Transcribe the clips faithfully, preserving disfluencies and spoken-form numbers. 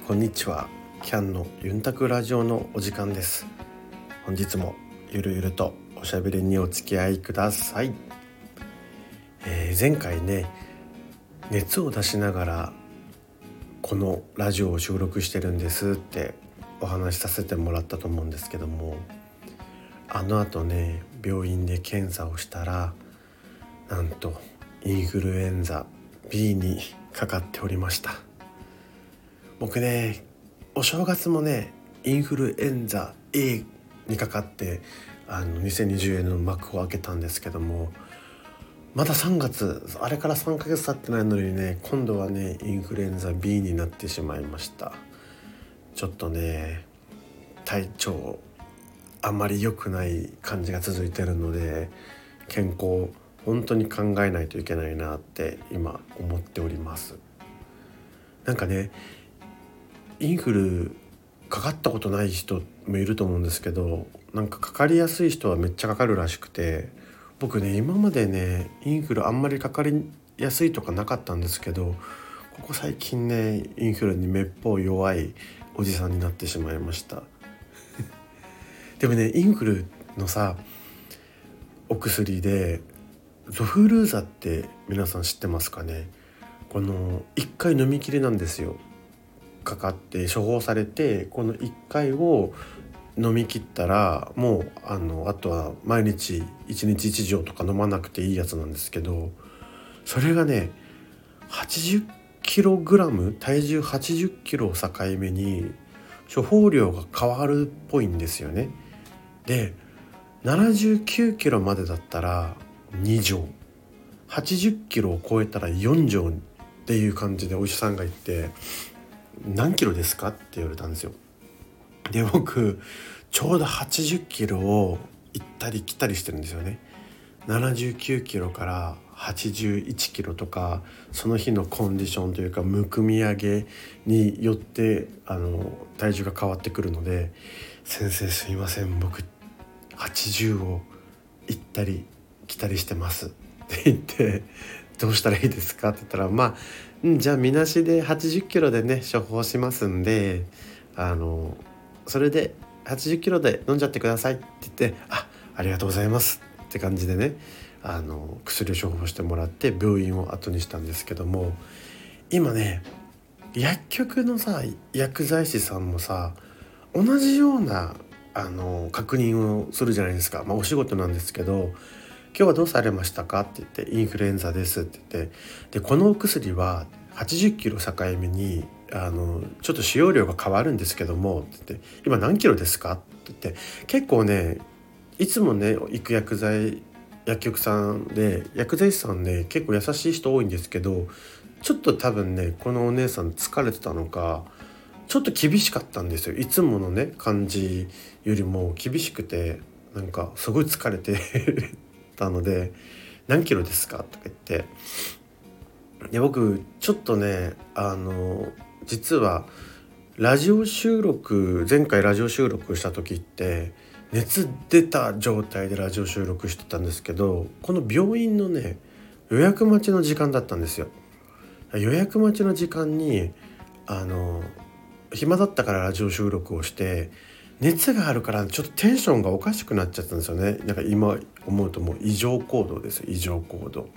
こんにちは。キャンのユンタクラジオのお時間です。本日もゆるゆるとおしゃべりにお付き合いください。えー、前回ね、熱を出しながらこのラジオを収録してるんですってお話しさせてもらったと思うんですけども、あの後ね、病院で検査をしたら、なんとインフルエンザ ビー にかかっておりました。僕ね、お正月もねインフルエンザ A にかかってあのにせんにじゅうねんの幕を開けたんですけども、まださんがつ、あれからさんかげつ経ってないのにね、今度はねインフルエンザ ビー になってしまいました。ちょっとね体調あんまり良くない感じが続いているので、健康本当に考えないといけないなって今思っております。なんかね、インフルかかったことない人もいると思うんですけど、なんかかかりやすい人はめっちゃかかるらしくて、僕ね今までねインフルあんまりかかりやすいとかなかったんですけど、ここ最近ねインフルにめっぽう弱いおじさんになってしまいましたでもね、インフルのさお薬でゾフルーザって皆さん知ってますかね。このいっかい飲みきりなんですよ。かかって処方されて、このいっかいを飲み切ったらもう あのあとは毎日いちにちいち錠とか飲まなくていいやつなんですけど、それがねはちじゅっキログラム、体重はちじゅっキロを境目に処方量が変わるっぽいんですよね。でななじゅうきゅうキロまでだったらに錠、はちじゅっキロを超えたらよん錠っていう感じでお医者さんが言って、何キロですかって言われたんですよ。で僕ちょうどはちじゅっキロを行ったり来たりしてるんですよね。ななじゅうきゅうキロからはちじゅういちキロとか、その日のコンディションというかむくみ上げによってあの体重が変わってくるので、先生すいません、僕はちじゅうを行ったり来たりしてますって言って、どうしたらいいですかって言ったら、まあじゃあみなしではちじゅっキロでね処方しますんで、あのそれではちじゅっキロで飲んじゃってくださいって言って、あ、ありがとうございますって感じでね、あの薬を処方してもらって病院を後にしたんですけども、今ね薬局のさ薬剤師さんもさ同じようなあの確認をするじゃないですか。まあお仕事なんですけど、今日はどうされましたかって言って、インフルエンザですって言って、でこのお薬ははちじゅっキロ境目にあのちょっと使用量が変わるんですけどもって言って、今何キロですかって言って、結構ねいつもね行く薬剤薬局さんで薬剤師さんね結構優しい人多いんですけど、ちょっと多分ねこのお姉さん疲れてたのかちょっと厳しかったんですよ。いつものね感じよりも厳しくて、なんかすごい疲れてたので、何キロですかとか言って、で僕ちょっとねあの実はラジオ収録前回ラジオ収録した時って熱出た状態でラジオ収録してたんですけど、この病院のね予約待ちの時間だったんですよ。予約待ちの時間にあの暇だったからラジオ収録をして、熱があるからちょっとテンションがおかしくなっちゃったんですよね。なんか今思うともう異常行動ですよ、異常行動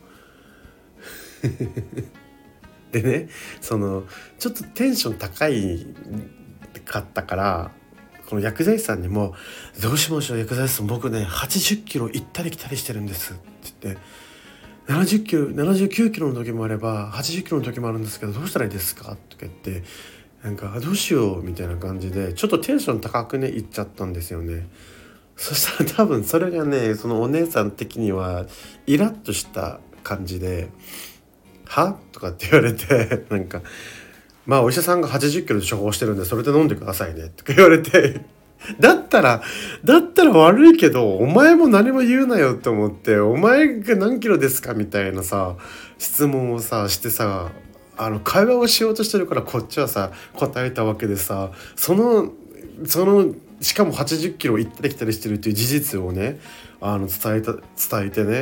でね、そのちょっとテンション高いかったから、この薬剤師さんにもどうしましょう薬剤師さん、僕ねはちじゅっキロ行ったり来たりしてるんですって言って、ななじゅっキロななじゅうきゅうキロの時もあればはちじゅっキロの時もあるんですけど、どうしたらいいですかとか言って、なんかどうしようみたいな感じでちょっとテンション高くねいっちゃったんですよね。そしたら多分それがねそのお姉さん的にはイラッとした感じで、はとかって言われて、なんかまあお医者さんがはちじゅっキロで処方してるんでそれで飲んでくださいねとか言われてだったらだったら悪いけどお前も何も言うなよって思って、お前が何キロですかみたいなさ質問をさしてさ、あの会話をしようとしてるからこっちはさ答えたわけでさ、そのそのしかもはちじゅっキロ行ったり来たりしてるっていう事実をねあの伝えた伝えてね、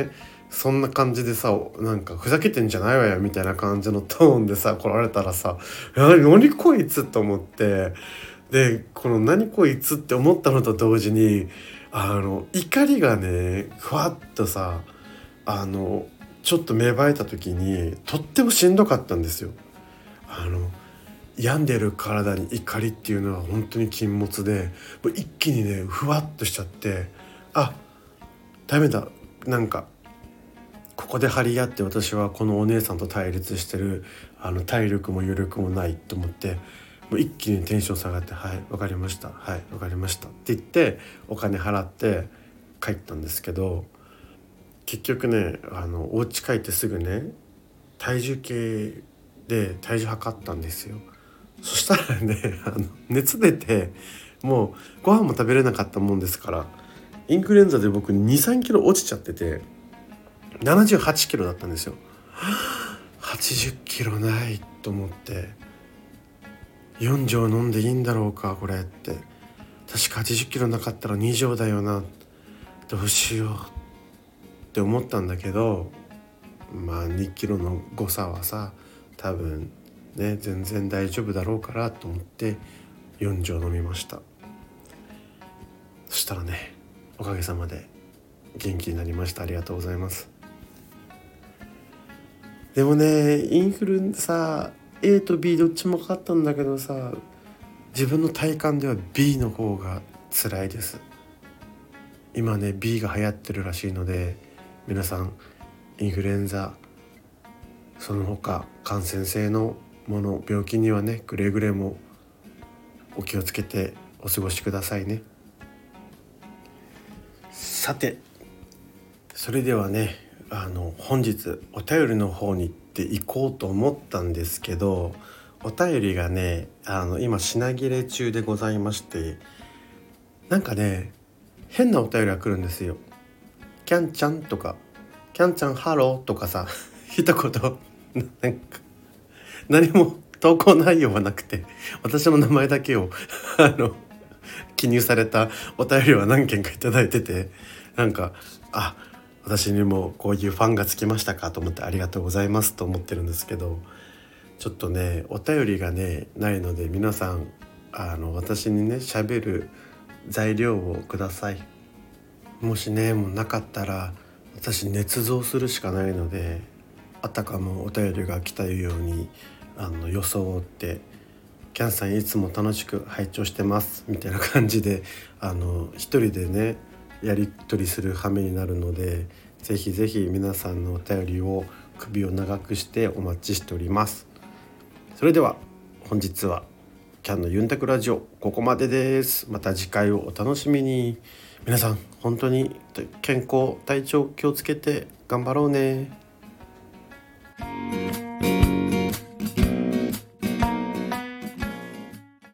そんな感じでさ、なんかふざけてんじゃないわよみたいな感じのトーンでさ来られたらさ、何何こいつと思って、でこの何こいつって思ったのと同時に、あの怒りがねふわっとさ、あのちょっと芽生えた時にとってもしんどかったんですよ。あの病んでる体に怒りっていうのは本当に禁物で、もう一気にねふわっとしちゃって、あ、ダメだ、なんかここで張り合って私はこのお姉さんと対立してる、あの体力も余力もないと思って、もう一気にテンション下がって、はいわかりました、はいわかりましたって言ってお金払って帰ったんですけど、結局ね、あのお家帰ってすぐね体重計で体重測ったんですよ。そしたらねあの熱出て、もうご飯も食べれなかったもんですから、インフルエンザで僕に、さんキロ落ちちゃっててななじゅうはちキロだったんですよ。はちじゅっキロないと思って、よん錠飲んでいいんだろうかこれって、確かはちじゅっキロなかったらに錠だよな、どうしようって思ったんだけど、まあにキロの誤差はさ多分ね全然大丈夫だろうからと思ってよん錠飲みました。そしたらね、おかげさまで元気になりました。ありがとうございます。でもね、インフルエンザ A と B どっちもかかったんだけどさ、自分の体感では B の方が辛いです。今ね B が流行ってるらしいので、皆さんインフルエンザその他感染性のもの病気にはねくれぐれもお気をつけてお過ごしくださいね。さて、それではね、あの本日お便りの方に行っていこうと思ったんですけど、お便りがねあの今品切れ中でございまして、なんかね変なお便りが来るんですよ。キャンちゃんとかキャンちゃんハローとかさ一言なんか何も投稿内容はなくて、私の名前だけをあの記入されたお便りは何件かいただいてて、なんかあ、私にもこういうファンがつきましたかと思って、ありがとうございますと思ってるんですけど、ちょっとねお便りがねないので、皆さんあの私にね喋る材料をください。もしねもうなかったら私捏造するしかないので、あたかもお便りが来たようにあの装って、キャンさんいつも楽しく拝聴してますみたいな感じで、あの一人でねやり取りする羽目になるので、ぜひぜひ皆さんのお便りを首を長くしてお待ちしております。それでは本日はキャンのユンタクラジオここまでです。また次回をお楽しみに。皆さん本当に健康体調気をつけて頑張ろうね。